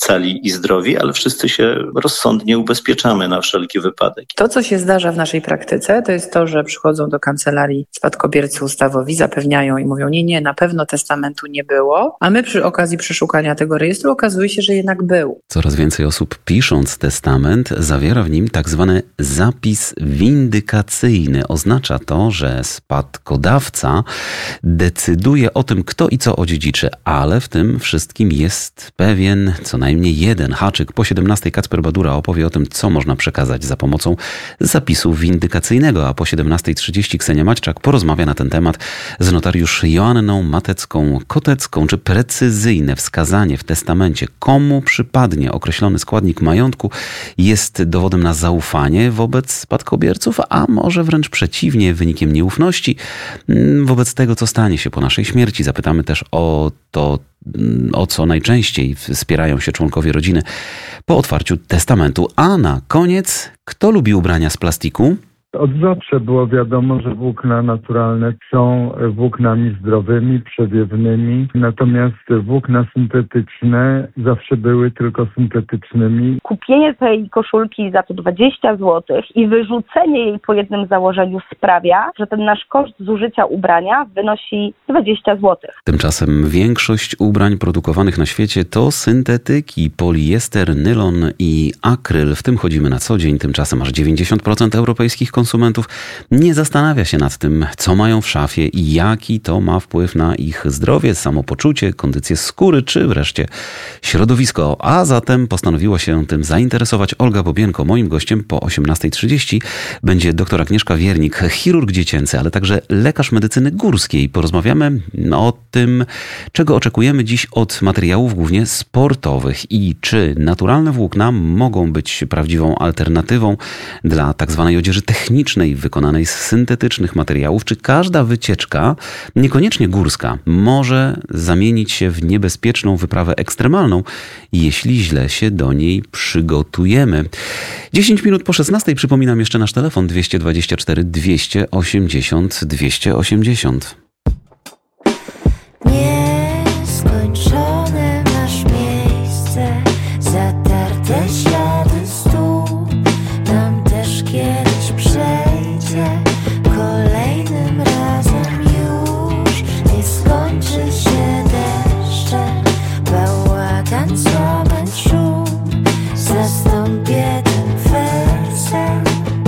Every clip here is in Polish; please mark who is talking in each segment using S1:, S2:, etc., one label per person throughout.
S1: cali i zdrowi, ale wszyscy się rozsądnie ubezpieczamy na wszelki wypadek.
S2: To, co się zdarza w naszej praktyce, to jest to, że przychodzą do kancelarii spadkobiercy ustawowi, zapewniają i mówią, nie, na pewno testamentu nie było, a my przy okazji przeszukania tego rejestru okazuje się, że jednak był.
S3: Coraz więcej osób, pisząc testament, zawiera w nim tak zwany zapis windykacyjny. Oznacza to, że spadkodawca decyduje o tym, kto i co odziedziczy, ale w tym wszystkim jest pewien co najmniej jeden haczyk. Po 17 Kacper Badura opowie o tym, co można przekazać za pomocą zapisu windykacyjnego, a po 17:30 Ksenia Maćczak porozmawia na ten temat z notariusz Joanną Matecką-Kotecką, czy precyzyjne wskazanie w testamencie, komu przypadnie określony składnik majątku, jest dowodem na zaufanie wobec spadkobierców, a może wręcz przeciwnie, wynikiem nieufności wobec tego, co stanie się po naszej śmierci. Zapytamy też o to, o co najczęściej wspierają się członkowie rodziny po otwarciu testamentu. A na koniec, kto lubi ubrania z plastiku?
S4: Od zawsze było wiadomo, że włókna naturalne są włóknami zdrowymi, przewiewnymi, natomiast włókna syntetyczne zawsze były tylko syntetycznymi.
S5: Kupienie tej koszulki za to 20 zł i wyrzucenie jej po jednym założeniu sprawia, że ten nasz koszt zużycia ubrania wynosi 20 zł.
S3: Tymczasem większość ubrań produkowanych na świecie to syntetyki, poliester, nylon i akryl. W tym chodzimy na co dzień. Tymczasem aż 90% europejskich konsumentów nie zastanawia się nad tym, co mają w szafie i jaki to ma wpływ na ich zdrowie, samopoczucie, kondycję skóry czy wreszcie środowisko. A zatem postanowiła się tym zainteresować Olga Bobienko. Moim gościem po 18:30 będzie dr Agnieszka Wiernik, chirurg dziecięcy, ale także lekarz medycyny górskiej. Porozmawiamy o tym, czego oczekujemy dziś od materiałów głównie sportowych i czy naturalne włókna mogą być prawdziwą alternatywą dla tak zwanej odzieży technicznej wykonanej z syntetycznych materiałów, czy każda wycieczka, niekoniecznie górska, może zamienić się w niebezpieczną wyprawę ekstremalną, jeśli źle się do niej przygotujemy. 10 minut po 16:00, przypominam jeszcze nasz telefon 224 280 280.
S6: Nieskończone masz miejsce, zatarte ślady stóp, tam też kiedyś przejdzie, kolejnym razem już nie skończy się deszczem, bałagan, zamęt, szum, zastąpię tym wersem.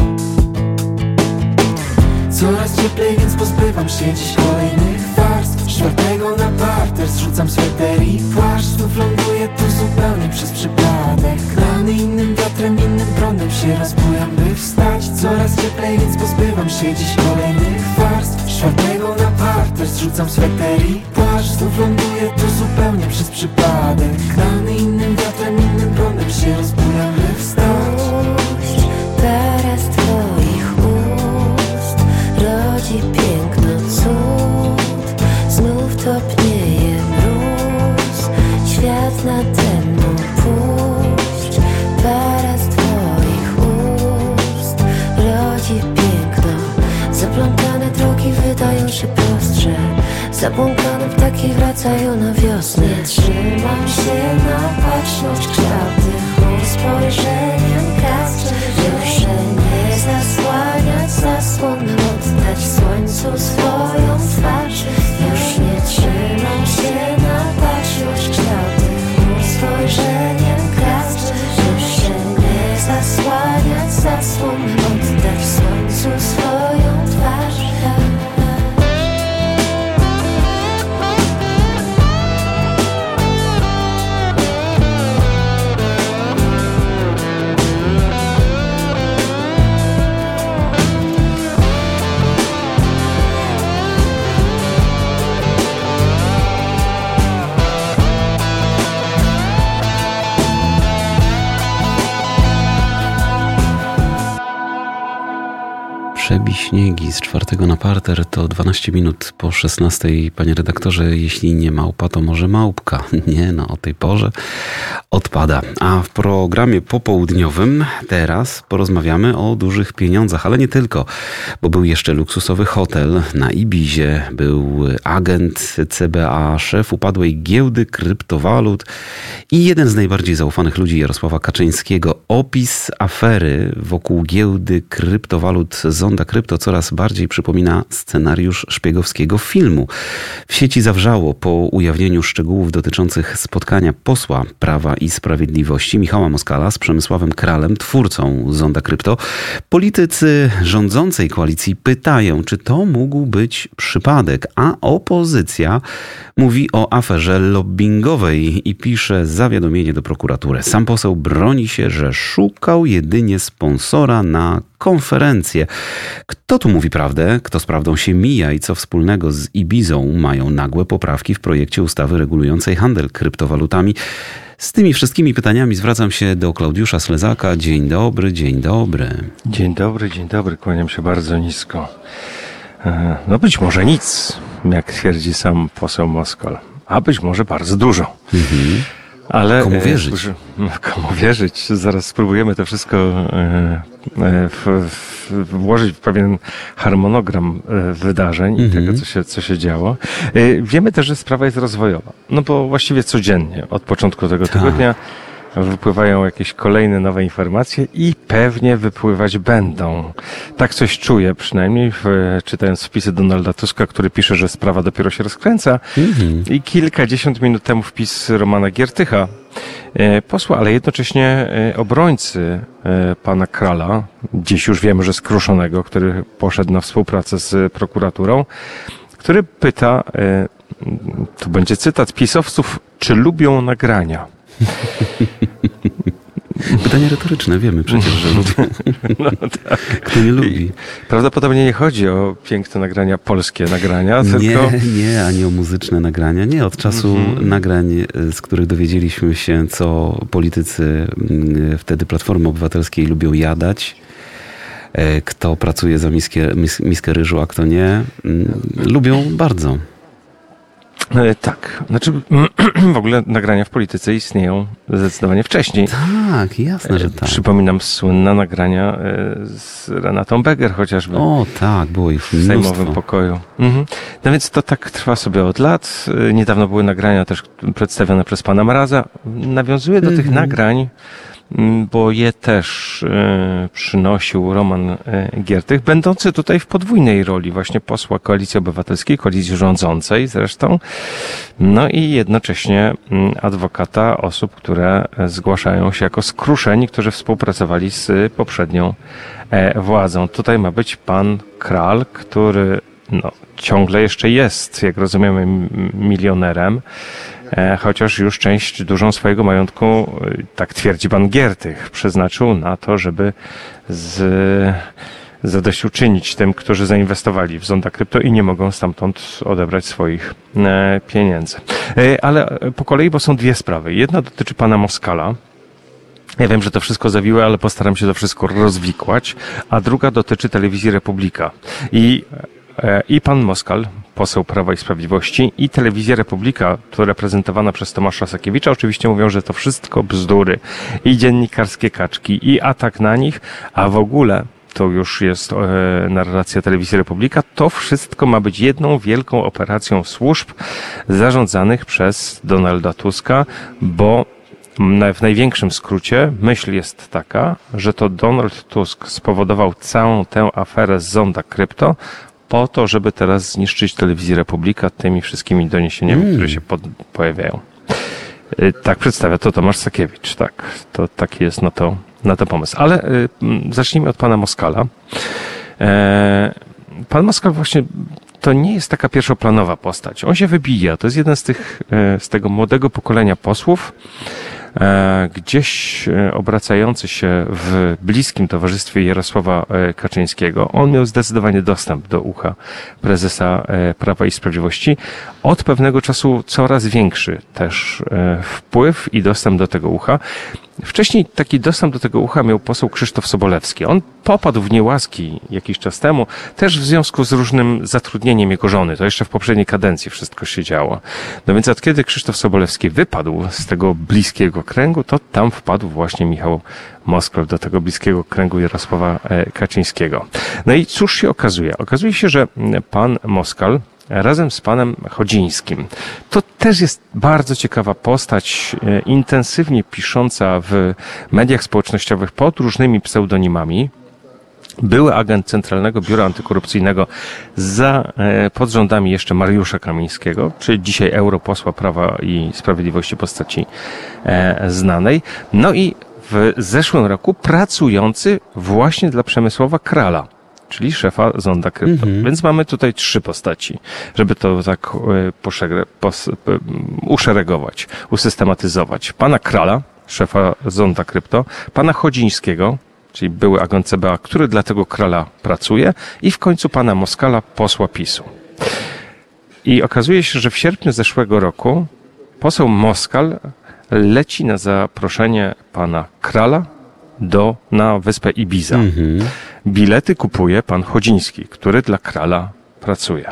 S7: Coraz cieplej, więc pozbywam się dziś kolejnych warstw. Czwartego na parter zrzucam sweter i płaszcz. Znów ląduję tu zupełnie przez przypadek. Grany innym wiatrem, innym prądem się rozbujam, by wstać. Coraz cieplej, więc pozbywam się dziś kolejnych warstw. Czwartego na parter zrzucam sweter i płaszcz. Znów ląduję tu zupełnie przez przypadek. Grany innym wiatrem, innym prądem się rozbujam, by wstać.
S6: Puść teraz twoich ust, rodzi piękno cud, znów topnieje mróz, świat nade mną puść. Para z twoich ust rodzi piękno, zaplątane drogi wydają się prostsze, zabłąkane ptaki wracają na wiosnę. Trzymam się na baczność, kształty chmur spojrzeniem kastrzę. Proszę nie zasłaniać zasłon, oddać słońcu swoją twarz. Już nie trzymam się na baczność, kształty chmur spojrzeniem kastrzę. Proszę nie zasłaniać zasłon, oddać słońcu swoją twarz.
S3: Przebiśniegi z 4 na parter to 12 minut po 16. Panie redaktorze, jeśli nie małpa, to może małpka. Nie, no o tej porze odpada. A w programie popołudniowym teraz porozmawiamy o dużych pieniądzach, ale nie tylko, bo był jeszcze luksusowy hotel na Ibizie, był agent CBA, szef upadłej giełdy kryptowalut i jeden z najbardziej zaufanych ludzi Jarosława Kaczyńskiego. Opis afery wokół giełdy kryptowalut Zonda Krypto coraz bardziej przypomina scenariusz szpiegowskiego filmu. W sieci zawrzało po ujawnieniu szczegółów dotyczących spotkania posła Prawa i Sprawiedliwości Michała Moskala z Przemysławem Kralem, twórcą Zonda Krypto. Politycy rządzącej koalicji pytają, czy to mógł być przypadek, a opozycja mówi o aferze lobbingowej i pisze zawiadomienie do prokuratury. Sam poseł broni się, że szukał jedynie sponsora na konferencję. Kto tu mówi prawdę? Kto z prawdą się mija i co wspólnego z Ibizą mają nagłe poprawki w projekcie ustawy regulującej handel kryptowalutami? Z tymi wszystkimi pytaniami zwracam się do Klaudiusza Slezaka. Dzień dobry, dzień dobry.
S8: Dzień dobry, kłaniam się bardzo nisko. No być może nic, jak twierdzi sam poseł Moskal, a być może bardzo dużo. Ale
S3: komu wierzyć?
S8: Komu wierzyć? Zaraz spróbujemy to wszystko włożyć w pewien harmonogram wydarzeń i tego, co się działo. Wiemy też, że sprawa jest rozwojowa. No bo właściwie codziennie, od początku tego tygodnia wypływają jakieś kolejne nowe informacje i pewnie wypływać będą. Tak coś czuję przynajmniej, czytając wpisy Donalda Tuska, który pisze, że sprawa dopiero się rozkręca. I kilkadziesiąt minut temu wpis Romana Giertycha, posła, ale jednocześnie obrońcy pana Krala, dziś już wiemy, że skruszonego, który poszedł na współpracę z prokuraturą, który pyta, tu będzie cytat, pisowców, czy lubią nagrania?
S3: Pytanie retoryczne, wiemy przecież, że lubię.
S8: No tak.
S3: Kto nie lubi?
S8: Prawdopodobnie nie chodzi o piękne nagrania, polskie nagrania, tylko...
S3: Nie, ani o muzyczne nagrania. Nie, od czasu nagrań, z których dowiedzieliśmy się, co politycy wtedy Platformy Obywatelskiej lubią jadać, kto pracuje za miskę ryżu, a kto nie, lubią bardzo.
S8: Tak, znaczy w ogóle nagrania w polityce istnieją zdecydowanie wcześniej.
S3: Tak, jasne, że tak.
S8: Przypominam słynne nagrania z Renatą Beger chociażby.
S3: O tak, było ich mnóstwo.
S8: W sejmowym pokoju. No więc to tak trwa sobie od lat. Niedawno były nagrania też przedstawione przez pana Mraza. Nawiązuję do tych nagrań, bo je też przynosił Roman Giertych, będący tutaj w podwójnej roli właśnie posła Koalicji Obywatelskiej, koalicji rządzącej zresztą, no i jednocześnie adwokata osób, które zgłaszają się jako skruszeni, którzy współpracowali z poprzednią władzą. Tutaj ma być pan Kral, który ciągle jeszcze jest, jak rozumiemy, milionerem, chociaż już część dużą swojego majątku, tak twierdzi pan Giertych, przeznaczył na to, żeby zadośćuczynić tym, którzy zainwestowali w Zonda Krypto i nie mogą stamtąd odebrać swoich pieniędzy. Ale po kolei, bo są dwie sprawy. Jedna dotyczy pana Moskala. Ja wiem, że to wszystko zawiłe, ale postaram się to wszystko rozwikłać. A druga dotyczy Telewizji Republika. I pan Moskal, poseł Prawa i Sprawiedliwości, i Telewizja Republika, reprezentowana przez Tomasza Sakiewicza, oczywiście mówią, że to wszystko bzdury i dziennikarskie kaczki i atak na nich, a w ogóle to już jest narracja Telewizji Republika, to wszystko ma być jedną wielką operacją służb zarządzanych przez Donalda Tuska, bo w największym skrócie myśl jest taka, że to Donald Tusk spowodował całą tę aferę z Zonda Krypto po to, żeby teraz zniszczyć Telewizję Republika tymi wszystkimi doniesieniami, które się pojawiają. Tak przedstawia to Tomasz Sakiewicz, tak. To taki jest na to pomysł. Ale zacznijmy od pana Moskala. Pan Moskal właśnie to nie jest taka pierwszoplanowa postać. On się wybija. To jest jeden z tego młodego pokolenia posłów, gdzieś obracający się w bliskim towarzystwie Jarosława Kaczyńskiego. On miał zdecydowanie dostęp do ucha prezesa Prawa i Sprawiedliwości. Od pewnego czasu coraz większy też wpływ i dostęp do tego ucha. Wcześniej taki dostęp do tego ucha miał poseł Krzysztof Sobolewski. On popadł w niełaski jakiś czas temu, też w związku z różnym zatrudnieniem jego żony. To jeszcze w poprzedniej kadencji wszystko się działo. No więc od kiedy Krzysztof Sobolewski wypadł z tego bliskiego kręgu, to tam wpadł właśnie Michał Moskal do tego bliskiego kręgu Jarosława Kaczyńskiego. No i cóż się okazuje? Okazuje się, że pan Moskal razem z panem Chodzińskim. To też jest bardzo ciekawa postać, intensywnie pisząca w mediach społecznościowych pod różnymi pseudonimami. Były agent Centralnego Biura Antykorupcyjnego pod rządami jeszcze Mariusza Kamińskiego, czyli dzisiaj europosła Prawa i Sprawiedliwości, postaci znanej. No i w zeszłym roku pracujący właśnie dla Przemysława Krala, czyli szefa Zonda Krypto. Więc mamy tutaj 3 postaci, żeby to tak uszeregować, usystematyzować. Pana Krala, szefa Zonda Krypto, pana Chodzińskiego, czyli były agent CBA, który dla tego Krala pracuje, i w końcu pana Moskala, posła PiS-u. I okazuje się, że w sierpniu zeszłego roku poseł Moskal leci na zaproszenie pana Krala na wyspę Ibiza. Bilety kupuje pan Chodziński, który dla Krala pracuje.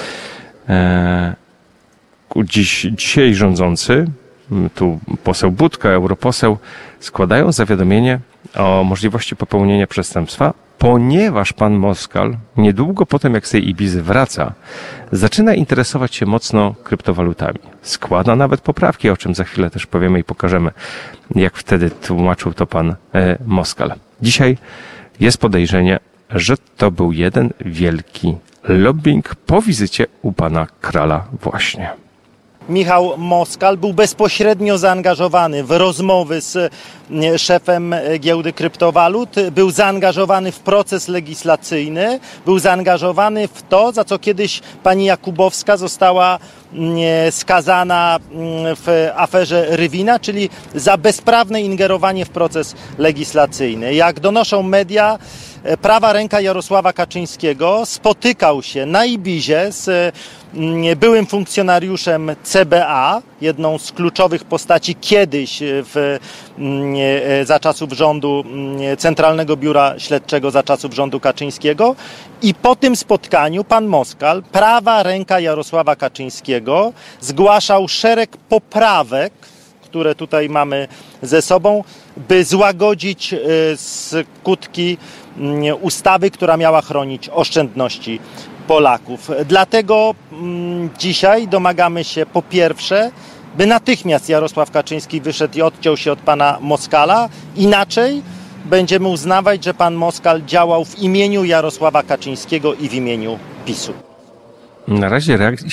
S8: Dzisiaj rządzący, tu poseł Budka, europoseł, składają zawiadomienie o możliwości popełnienia przestępstwa, ponieważ pan Moskal niedługo potem, jak z tej Ibizy wraca, zaczyna interesować się mocno kryptowalutami. Składa nawet poprawki, o czym za chwilę też powiemy i pokażemy, jak wtedy tłumaczył to pan Moskal. Dzisiaj jest podejrzenie, że to był jeden wielki lobbying po wizycie u pana Krala właśnie.
S9: Michał Moskal był bezpośrednio zaangażowany w rozmowy z szefem giełdy kryptowalut, był zaangażowany w proces legislacyjny, był zaangażowany w to, za co kiedyś pani Jakubowska została skazana w aferze Rywina, czyli za bezprawne ingerowanie w proces legislacyjny. Jak donoszą media, prawa ręka Jarosława Kaczyńskiego spotykał się na Ibizie z byłym funkcjonariuszem CBA, jedną z kluczowych postaci kiedyś za czasów rządu Centralnego Biura Śledczego, za czasów rządu Kaczyńskiego, i po tym spotkaniu pan Moskal, prawa ręka Jarosława Kaczyńskiego, zgłaszał szereg poprawek, które tutaj mamy ze sobą, by złagodzić skutki ustawy, która miała chronić oszczędności Polaków. Dlatego dzisiaj domagamy się, po pierwsze, by natychmiast Jarosław Kaczyński wyszedł i odciął się od pana Moskala. Inaczej będziemy uznawać, że pan Moskal działał w imieniu Jarosława Kaczyńskiego i w imieniu PiS-u.
S8: Na razie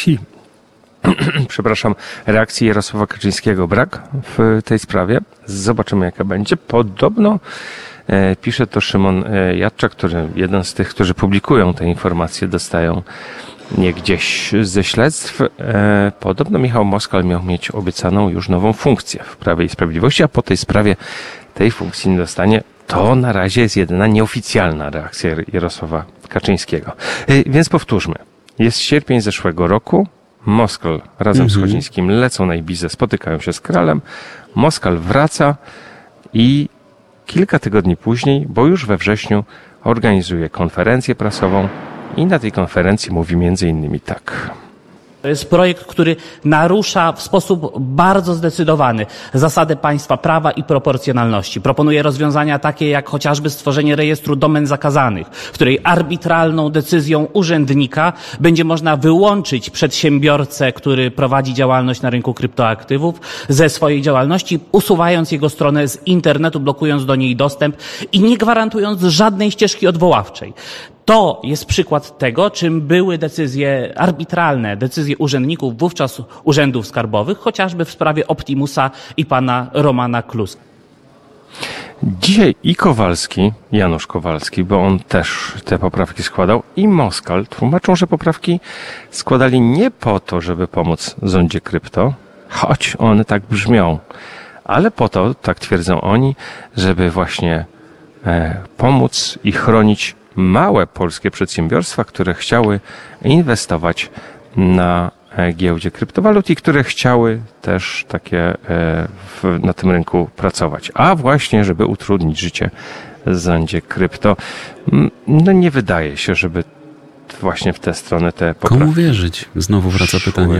S8: reakcji Jarosława Kaczyńskiego brak w tej sprawie. Zobaczymy, jaka będzie. Podobno pisze to Szymon Jadczak, który jeden z tych, którzy publikują te informacje, dostają je gdzieś ze śledztw. Podobno Michał Moskal miał mieć obiecaną już nową funkcję w Prawie i Sprawiedliwości, a po tej sprawie tej funkcji nie dostanie. To na razie jest jedyna nieoficjalna reakcja Jarosława Kaczyńskiego. Więc powtórzmy. Jest sierpień zeszłego roku. Moskal razem z Chodzińskim lecą na Ibizę, spotykają się z Kralem. Moskal wraca i kilka tygodni później, bo już we wrześniu, organizuje konferencję prasową i na tej konferencji mówi między innymi tak.
S10: To jest projekt, który narusza w sposób bardzo zdecydowany zasadę państwa prawa i proporcjonalności. Proponuje rozwiązania takie jak chociażby stworzenie rejestru domen zakazanych, w której arbitralną decyzją urzędnika będzie można wyłączyć przedsiębiorcę, który prowadzi działalność na rynku kryptoaktywów, ze swojej działalności, usuwając jego stronę z internetu, blokując do niej dostęp i nie gwarantując żadnej ścieżki odwoławczej. To jest przykład tego, czym były decyzje arbitralne, decyzje urzędników, wówczas urzędów skarbowych, chociażby w sprawie Optimusa i pana Romana Kluska.
S8: Dzisiaj i Kowalski, Janusz Kowalski, bo on też te poprawki składał, i Moskal tłumaczą, że poprawki składali nie po to, żeby pomóc Zondzie Krypto, choć one tak brzmią, ale po to, tak twierdzą oni, żeby właśnie pomóc i chronić małe polskie przedsiębiorstwa, które chciały inwestować na giełdzie kryptowalut i które chciały też takie na tym rynku pracować. A właśnie, żeby utrudnić życie Zondzie Krypto, no nie wydaje się, żeby właśnie w tę stronę te poprawki.
S3: Komu wierzyć? Znowu wraca pytanie.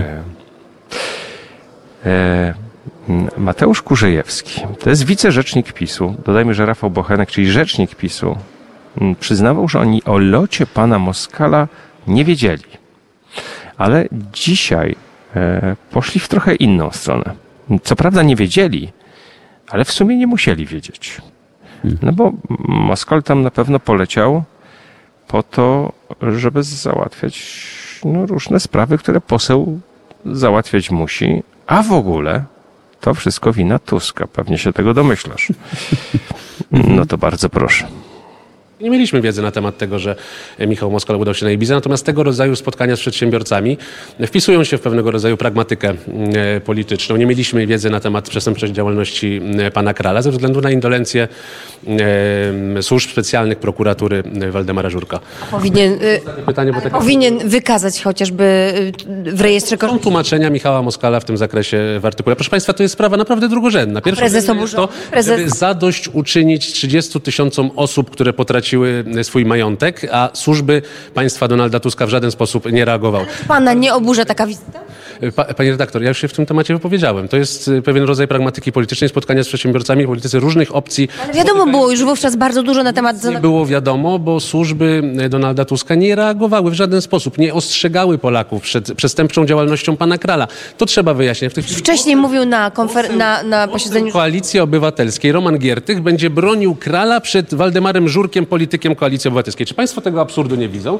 S8: Mateusz Kurzejewski, to jest wicerzecznik PiS-u. Dodajmy, że Rafał Bochenek, czyli rzecznik PiS-u, przyznawał, że oni o locie pana Moskala nie wiedzieli. Ale dzisiaj poszli w trochę inną stronę. Co prawda nie wiedzieli, ale w sumie nie musieli wiedzieć. No bo Moskal tam na pewno poleciał po to, żeby załatwiać różne sprawy, które poseł załatwiać musi, a w ogóle to wszystko wina Tuska. Pewnie się tego domyślasz. No to bardzo proszę.
S11: Nie mieliśmy wiedzy na temat tego, że Michał Moskal udał się na Ibizę, natomiast tego rodzaju spotkania z przedsiębiorcami wpisują się w pewnego rodzaju pragmatykę polityczną. Nie mieliśmy wiedzy na temat przestępczej działalności pana Krala ze względu na indolencję służb specjalnych prokuratury Waldemara Żurka.
S12: Powinien wykazać chociażby w rejestrze
S11: Są tłumaczenia Michała Moskala w tym zakresie w artykule. Proszę państwa, to jest sprawa naprawdę drugorzędna. Pierwsze jest to, żeby zadośćuczynić 30 000 osób, które potraciły swój majątek, a służby państwa Donalda Tuska w żaden sposób nie reagowały.
S12: Pana nie oburza taka wizyta?
S11: Panie redaktor, ja już się w tym temacie wypowiedziałem. To jest pewien rodzaj pragmatyki politycznej, spotkania z przedsiębiorcami, politycy różnych opcji.
S12: Ale wiadomo było już wówczas bardzo dużo na temat...
S11: Nie było wiadomo, bo służby Donalda Tuska nie reagowały w żaden sposób, nie ostrzegały Polaków przed przestępczą działalnością pana Krala. To trzeba wyjaśnić.
S12: Wcześniej mówił na posiedzeniu...
S11: Koalicji Obywatelskiej Roman Giertych będzie bronił Krala przed Waldemarem Żurkiem, politykiem Koalicji Obywatelskiej. Czy państwo tego absurdu nie widzą?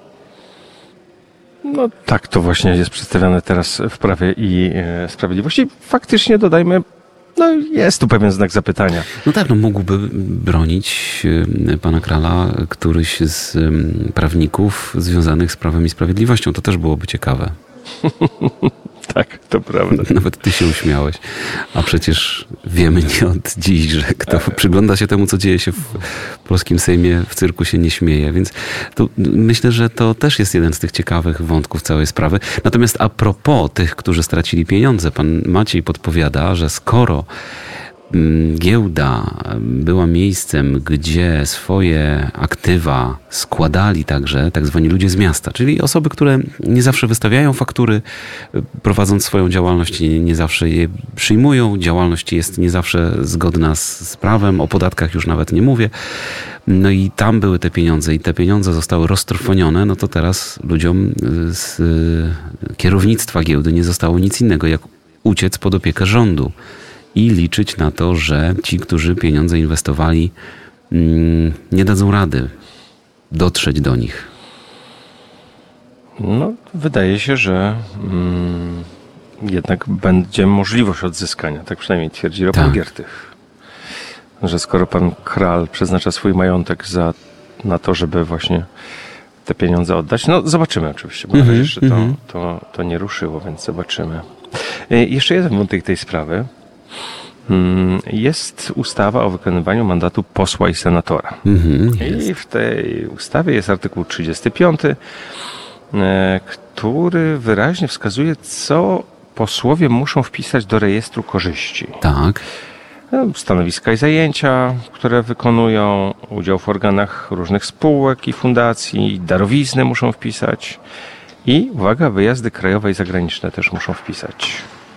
S8: No tak to właśnie jest przedstawiane teraz w Prawie i Sprawiedliwości. Faktycznie dodajmy, no jest tu pewien znak zapytania.
S3: No tak, no mógłby bronić pana Krala któryś z prawników związanych z Prawem i Sprawiedliwością. To też byłoby ciekawe.
S8: Tak, to prawda.
S3: Nawet ty się uśmiałeś. A przecież wiemy nie od dziś, że kto przygląda się temu, co dzieje się w polskim Sejmie, w cyrku się nie śmieje. Więc to myślę, że to też jest jeden z tych ciekawych wątków całej sprawy. Natomiast a propos tych, którzy stracili pieniądze, pan Maciej podpowiada, że skoro giełda była miejscem, gdzie swoje aktywa składali także tak zwani ludzie z miasta, czyli osoby, które nie zawsze wystawiają faktury, prowadząc swoją działalność, nie zawsze je przyjmują, działalność jest nie zawsze zgodna z prawem, o podatkach już nawet nie mówię. No i tam były te pieniądze i te pieniądze zostały roztrwonione, no to teraz ludziom z kierownictwa giełdy nie zostało nic innego, jak uciec pod opiekę rządu i liczyć na to, że ci, którzy pieniądze inwestowali, nie dadzą rady dotrzeć do nich.
S8: No, wydaje się, że jednak będzie możliwość odzyskania. Tak przynajmniej twierdzi Roman Giertych. Że skoro pan Kral przeznacza swój majątek na to, żeby właśnie te pieniądze oddać, no zobaczymy oczywiście, bo na razie jeszcze to nie ruszyło, więc zobaczymy. Jeszcze jeden wątek tej sprawy. Jest ustawa o wykonywaniu mandatu posła i senatora. I w tej ustawie jest artykuł 35, który wyraźnie wskazuje, co posłowie muszą wpisać do rejestru korzyści.
S3: Tak.
S8: Stanowiska i zajęcia, które wykonują, udział w organach różnych spółek i fundacji, darowizny muszą wpisać i, uwaga, wyjazdy krajowe i zagraniczne też muszą wpisać.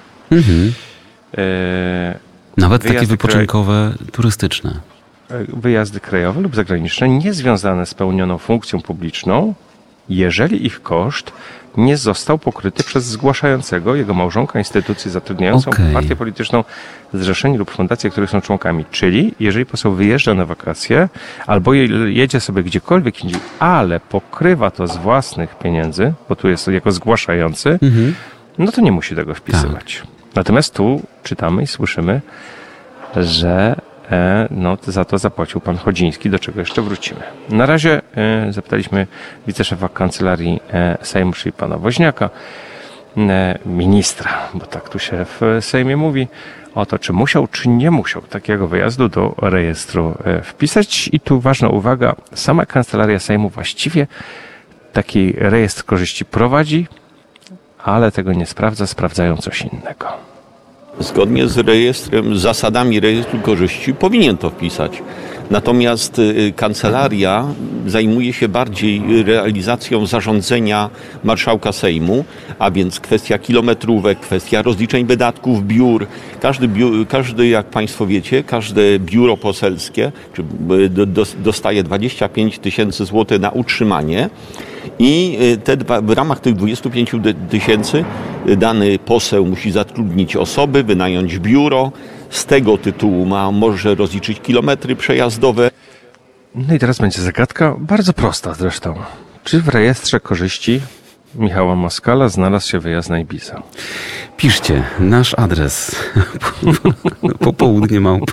S3: Nawet takie wypoczynkowe, turystyczne.
S8: Wyjazdy krajowe lub zagraniczne niezwiązane z pełnioną funkcją publiczną, jeżeli ich koszt nie został pokryty przez zgłaszającego, jego małżonka, instytucję zatrudniającą, partię polityczną, zrzeszenie lub fundację, których są członkami. Czyli jeżeli poseł wyjeżdża na wakacje albo jedzie sobie gdziekolwiek indziej, ale pokrywa to z własnych pieniędzy, bo tu jest jako zgłaszający, no to nie musi tego wpisywać. Tak. Natomiast tu czytamy i słyszymy, że za to zapłacił pan Chodziński, do czego jeszcze wrócimy. Na razie zapytaliśmy wiceszefa Kancelarii Sejmu, czyli pana Woźniaka, ministra, bo tak tu się w Sejmie mówi, o to, czy musiał, czy nie musiał takiego wyjazdu do rejestru wpisać. I tu ważna uwaga, sama Kancelaria Sejmu właściwie taki rejestr korzyści prowadzi, ale tego nie sprawdza, sprawdzają coś innego.
S13: Zgodnie z rejestrem, zasadami rejestru korzyści powinien to wpisać. Natomiast kancelaria zajmuje się bardziej realizacją zarządzenia marszałka Sejmu, a więc kwestia kilometrówek, kwestia rozliczeń wydatków biur. Każdy, jak Państwo wiecie, każde biuro poselskie dostaje 25 000 złotych na utrzymanie i w ramach tych 25 000 dany poseł musi zatrudnić osoby, wynająć biuro. Z tego tytułu może rozliczyć kilometry przejazdowe.
S8: No i teraz będzie zagadka, bardzo prosta zresztą. Czy w rejestrze korzyści Michała Moskala znalazł się wyjazd na Ibizę?
S3: Piszcie, nasz adres. Popołudnie małp.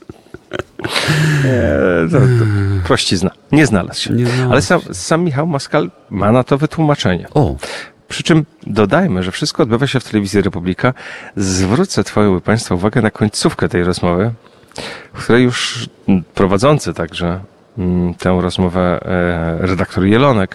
S8: Prościzna. Nie znalazł się. Ale sam Michał Moskal ma na to wytłumaczenie. Przy czym dodajmy, że wszystko odbywa się w Telewizji Republika. Zwrócę Państwa uwagę na końcówkę tej rozmowy, w której już prowadzący także tę rozmowę redaktor Jelonek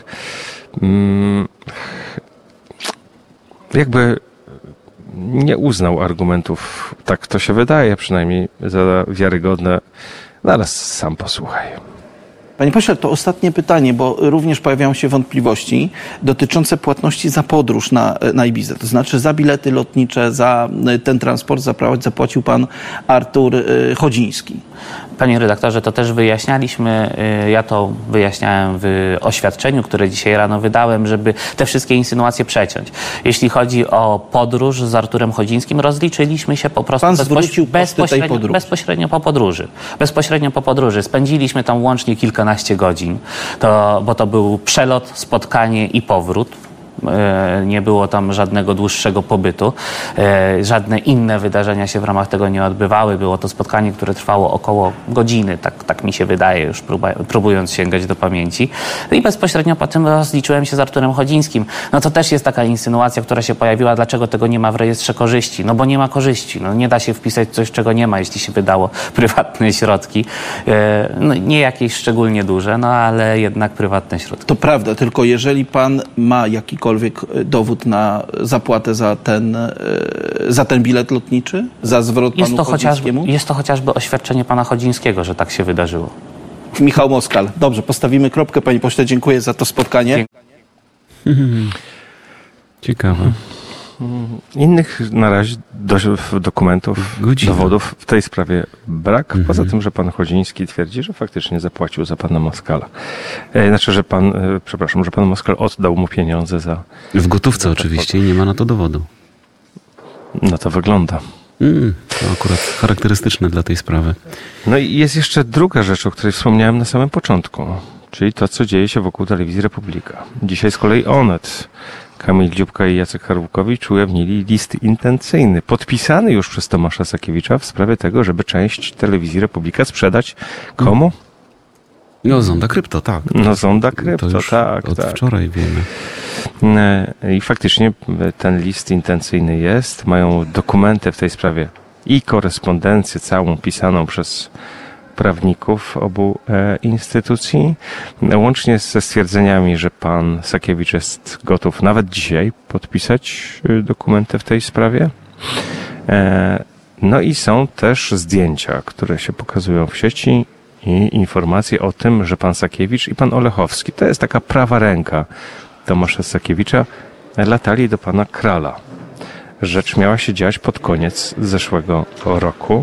S8: jakby nie uznał argumentów, tak to się wydaje przynajmniej, za wiarygodne. Zaraz sam posłuchaj.
S14: Panie pośle, to ostatnie pytanie, bo również pojawiają się wątpliwości dotyczące płatności za podróż na Ibizę. To znaczy za bilety lotnicze, za ten transport zapłacił pan Artur Chodziński.
S10: Panie redaktorze, to też wyjaśnialiśmy. Ja to wyjaśniałem w oświadczeniu, które dzisiaj rano wydałem, żeby te wszystkie insynuacje przeciąć. Jeśli chodzi o podróż z Arturem Chodzińskim, rozliczyliśmy się po prostu bezpośrednio po podróży. Bezpośrednio po podróży. Spędziliśmy tam łącznie kilkanaście godzin, bo to był przelot, spotkanie i powrót. Nie było tam żadnego dłuższego pobytu. Żadne inne wydarzenia się w ramach tego nie odbywały. Było to spotkanie, które trwało około godziny, tak mi się wydaje, już próbując sięgać do pamięci. I bezpośrednio po tym rozliczyłem się z Arturem Chodzińskim. No to też jest taka insynuacja, która się pojawiła, dlaczego tego nie ma w rejestrze korzyści. No bo nie ma korzyści. No nie da się wpisać coś, czego nie ma, jeśli się wydało prywatne środki. No, nie jakieś szczególnie duże, no ale jednak prywatne środki.
S14: To prawda, tylko jeżeli pan ma jakikolwiek dowód na zapłatę za ten bilet lotniczy? Za zwrot panu Chodzińskiemu?
S10: Jest to chociażby oświadczenie pana Chodzińskiego, że tak się wydarzyło.
S14: Michał Moskal. Dobrze, postawimy kropkę. Panie pośle, dziękuję za to spotkanie.
S3: Ciekawe.
S8: Innych na razie dokumentów, dowodów w tej sprawie brak. Poza tym, że pan Chodziński twierdzi, że faktycznie zapłacił za pana Moskala. Znaczy, że pan Moskal oddał mu pieniądze za...
S3: W gotówce oczywiście i nie ma na to dowodu.
S8: No to wygląda.
S3: To akurat charakterystyczne dla tej sprawy.
S8: No i jest jeszcze druga rzecz, o której wspomniałem na samym początku. Czyli to, co dzieje się wokół Telewizji Republika. Dzisiaj z kolei Onet, Kamil Dziubka i Jacek Harbukowicz ujawnili list intencyjny, podpisany już przez Tomasza Sakiewicza w sprawie tego, żeby część Telewizji Republika sprzedać komu?
S3: No Zonda Krypto, tak.
S8: No Zonda Krypto, tak.
S3: Od wczoraj wiemy.
S8: I faktycznie ten list intencyjny jest. Mają dokumenty w tej sprawie i korespondencję całą pisaną przez prawników obu instytucji, łącznie ze stwierdzeniami, że pan Sakiewicz jest gotów nawet dzisiaj podpisać dokumenty w tej sprawie. No i są też zdjęcia, które się pokazują w sieci i informacje o tym, że pan Sakiewicz i pan Olechowski, to jest taka prawa ręka Tomasza Sakiewicza, latali do pana Krala. Rzecz miała się dziać pod koniec zeszłego roku.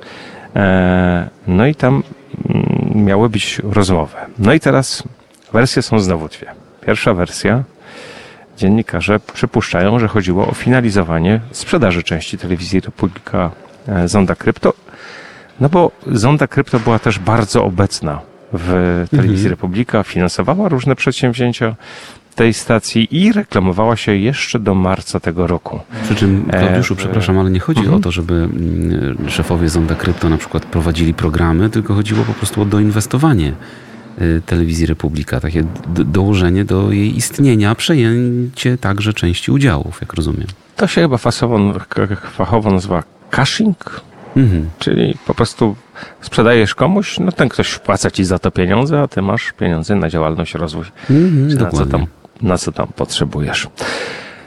S8: No i tam miały być rozmowy. No i teraz wersje są znowu dwie. Pierwsza wersja, dziennikarze przypuszczają, że chodziło o finalizowanie sprzedaży części Telewizji Republika Zonda Krypto, no bo Zonda Krypto była też bardzo obecna w Telewizji Republika, finansowała różne przedsięwzięcia tej stacji i reklamowała się jeszcze do marca tego roku.
S3: Przy czym, Klaudiuszu, przepraszam, ale nie chodzi o to, żeby szefowie Zonda Krypto na przykład prowadzili programy, tylko chodziło po prostu o doinwestowanie Telewizji Republika, takie dołożenie do jej istnienia, przejęcie także części udziałów, jak rozumiem.
S8: To się chyba fachowo nazywa cashing, czyli po prostu sprzedajesz komuś, no ten ktoś wpłaca ci za to pieniądze, a ty masz pieniądze na działalność, rozwój, na co tam potrzebujesz.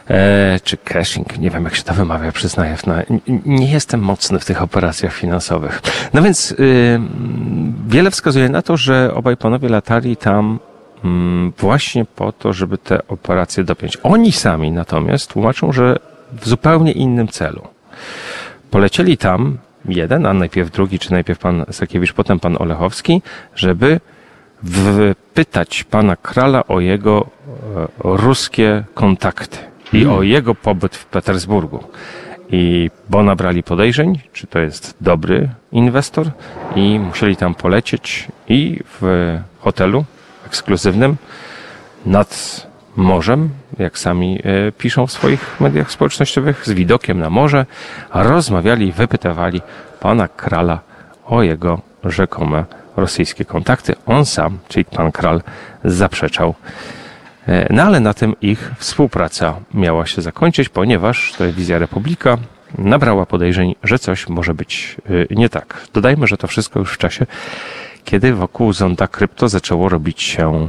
S8: czy cashing, nie wiem jak się to wymawia, przyznaję. Nie jestem mocny w tych operacjach finansowych. No więc wiele wskazuje na to, że obaj panowie latali tam właśnie po to, żeby te operacje dopiąć. Oni sami natomiast tłumaczą, że w zupełnie innym celu. Polecieli tam jeden, a najpierw drugi, czy najpierw pan Sakiewicz, potem pan Olechowski, żeby wypytać pana Kralla o jego ruskie kontakty i o jego pobyt w Petersburgu. Bo nabrali podejrzeń, czy to jest dobry inwestor i musieli tam polecieć i w hotelu ekskluzywnym nad morzem, jak sami piszą w swoich mediach społecznościowych, z widokiem na morze, rozmawiali i wypytywali pana Kralla o jego rzekome rosyjskie kontakty. On sam, czyli pan Krall, zaprzeczał. No ale na tym ich współpraca miała się zakończyć, ponieważ telewizja Republika nabrała podejrzeń, że coś może być nie tak. Dodajmy, że to wszystko już w czasie, kiedy wokół zonda krypto zaczęło robić się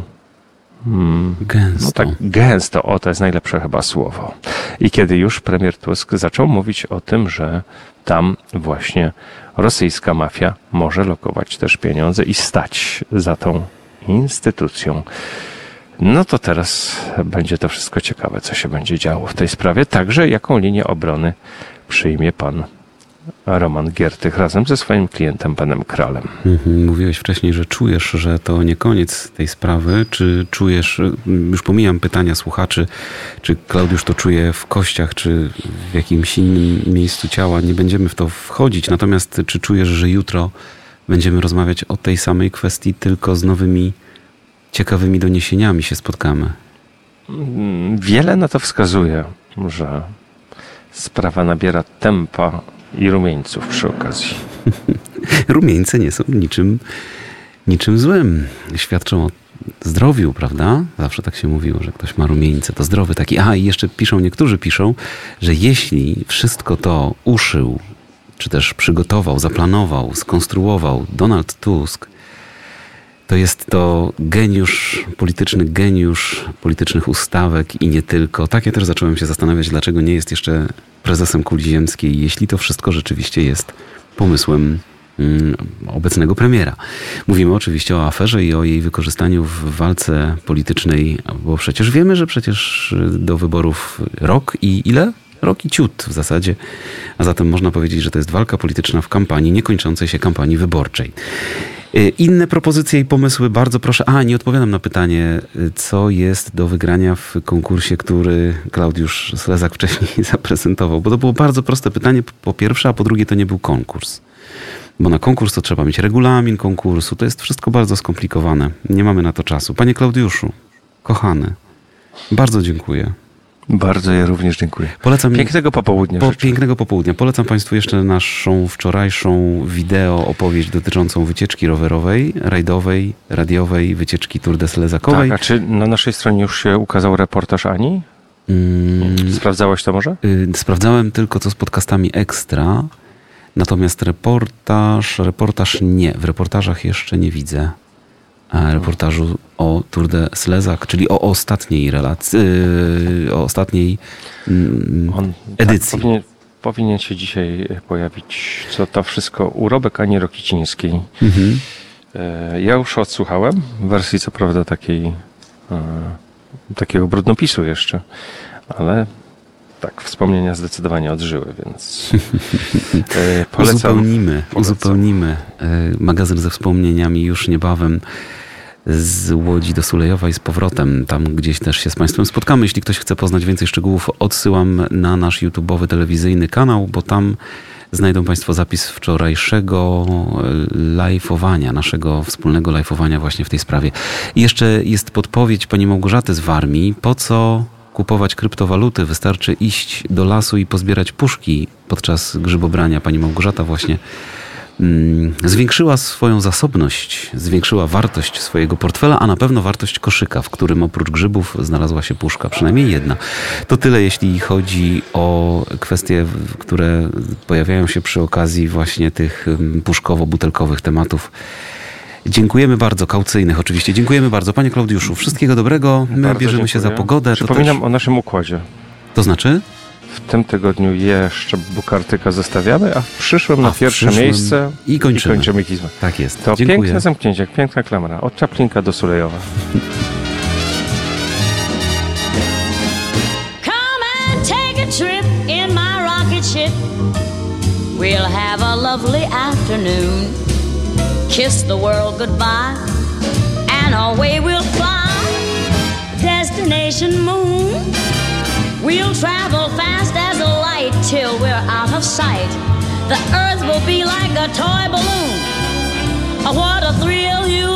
S3: gęsto.
S8: No tak, gęsto, o to jest najlepsze chyba słowo. I kiedy już premier Tusk zaczął mówić o tym, że tam właśnie rosyjska mafia może lokować też pieniądze i stać za tą instytucją. No to teraz będzie to wszystko ciekawe, co się będzie działo w tej sprawie. Także jaką linię obrony przyjmie pan Roman Giertych razem ze swoim klientem, panem Krallem.
S3: Mówiłeś wcześniej, że czujesz, że to nie koniec tej sprawy. Czy czujesz, już pomijam pytania słuchaczy, czy Klaudiusz to czuje w kościach, czy w jakimś innym miejscu ciała? Nie będziemy w to wchodzić. Natomiast czy czujesz, że jutro będziemy rozmawiać o tej samej kwestii, tylko z nowymi, ciekawymi doniesieniami się spotkamy?
S8: Wiele na to wskazuje, że sprawa nabiera tempa i rumieńców przy okazji.
S3: Rumieńce nie są niczym złym. Świadczą o zdrowiu, prawda? Zawsze tak się mówiło, że ktoś ma rumieńce, to zdrowy taki. I jeszcze niektórzy piszą, że jeśli wszystko to uszył, czy też przygotował, zaplanował, skonstruował Donald Tusk, to jest to geniusz politycznych ustawek i nie tylko. Tak ja też zacząłem się zastanawiać, dlaczego nie jest jeszcze prezesem Kuli Ziemskiej, jeśli to wszystko rzeczywiście jest pomysłem obecnego premiera. Mówimy oczywiście o aferze i o jej wykorzystaniu w walce politycznej, bo przecież wiemy, że do wyborów rok i ile? Rok i ciut w zasadzie. A zatem można powiedzieć, że to jest walka polityczna w kampanii, niekończącej się kampanii wyborczej. Inne propozycje i pomysły, bardzo proszę. Nie odpowiadam na pytanie, co jest do wygrania w konkursie, który Klaudiusz Slezak wcześniej zaprezentował. Bo to było bardzo proste pytanie, po pierwsze, a po drugie to nie był konkurs. Bo na konkurs to trzeba mieć regulamin konkursu. To jest wszystko bardzo skomplikowane. Nie mamy na to czasu. Panie Klaudiuszu, kochany, bardzo dziękuję.
S8: Bardzo ja również dziękuję.
S3: Polecam
S8: pięknego popołudnia.
S3: Pięknego popołudnia. Polecam Państwu jeszcze naszą wczorajszą wideo opowieść dotyczącą wycieczki rowerowej, rajdowej, radiowej, wycieczki Tour de Slezakowej.
S8: Tak, a czy na naszej stronie już się ukazał reportaż Ani? Sprawdzałeś to może?
S3: Sprawdzałem tylko co z podcastami ekstra, natomiast reportaż nie. W reportażach jeszcze nie widzę reportażu o Tour de Slezak, czyli o ostatniej relacji, o ostatniej edycji.
S8: Tak, powinien się dzisiaj pojawić, co to wszystko, urobek Ani Rokicińskiej. Ja już odsłuchałem wersji, co prawda takiego brudnopisu jeszcze, ale tak, wspomnienia zdecydowanie odżyły, więc polecam.
S3: Uzupełnimy magazyn ze wspomnieniami już niebawem z Łodzi do Sulejowa i z powrotem. Tam gdzieś też się z Państwem spotkamy. Jeśli ktoś chce poznać więcej szczegółów, odsyłam na nasz YouTube'owy telewizyjny kanał, bo tam znajdą Państwo zapis wczorajszego live'owania, naszego wspólnego live'owania właśnie w tej sprawie. I jeszcze jest podpowiedź pani Małgorzaty z Warmii. Po co kupować kryptowaluty? Wystarczy iść do lasu i pozbierać puszki podczas grzybobrania. Pani Małgorzata właśnie zwiększyła swoją zasobność, zwiększyła wartość swojego portfela, a na pewno wartość koszyka, w którym oprócz grzybów znalazła się puszka, przynajmniej jedna. To tyle, jeśli chodzi o kwestie, które pojawiają się przy okazji właśnie tych puszkowo-butelkowych tematów. Dziękujemy bardzo, kaucyjnych oczywiście. Dziękujemy bardzo. Panie Klaudiuszu, wszystkiego dobrego. My bardzo bierzemy się za pogodę.
S8: Przypominam o naszym układzie.
S3: To znaczy?
S8: W tym tygodniu jeszcze Bukartyka zostawiamy, a w przyszłym na pierwsze miejsce
S3: i kończymy
S8: Hizmę.
S3: Tak jest.
S8: To
S3: Dziękuję.
S8: piękne zamknięcie, jak piękna klamra. Od Czaplinka do Sulejowa.
S15: Trip in my rocket ship. We'll have a lovely afternoon. Kiss the world goodbye, and away we'll fly. Destination moon. We'll travel fast as a light till we're out of sight. The earth will be like a toy balloon. What a thrill you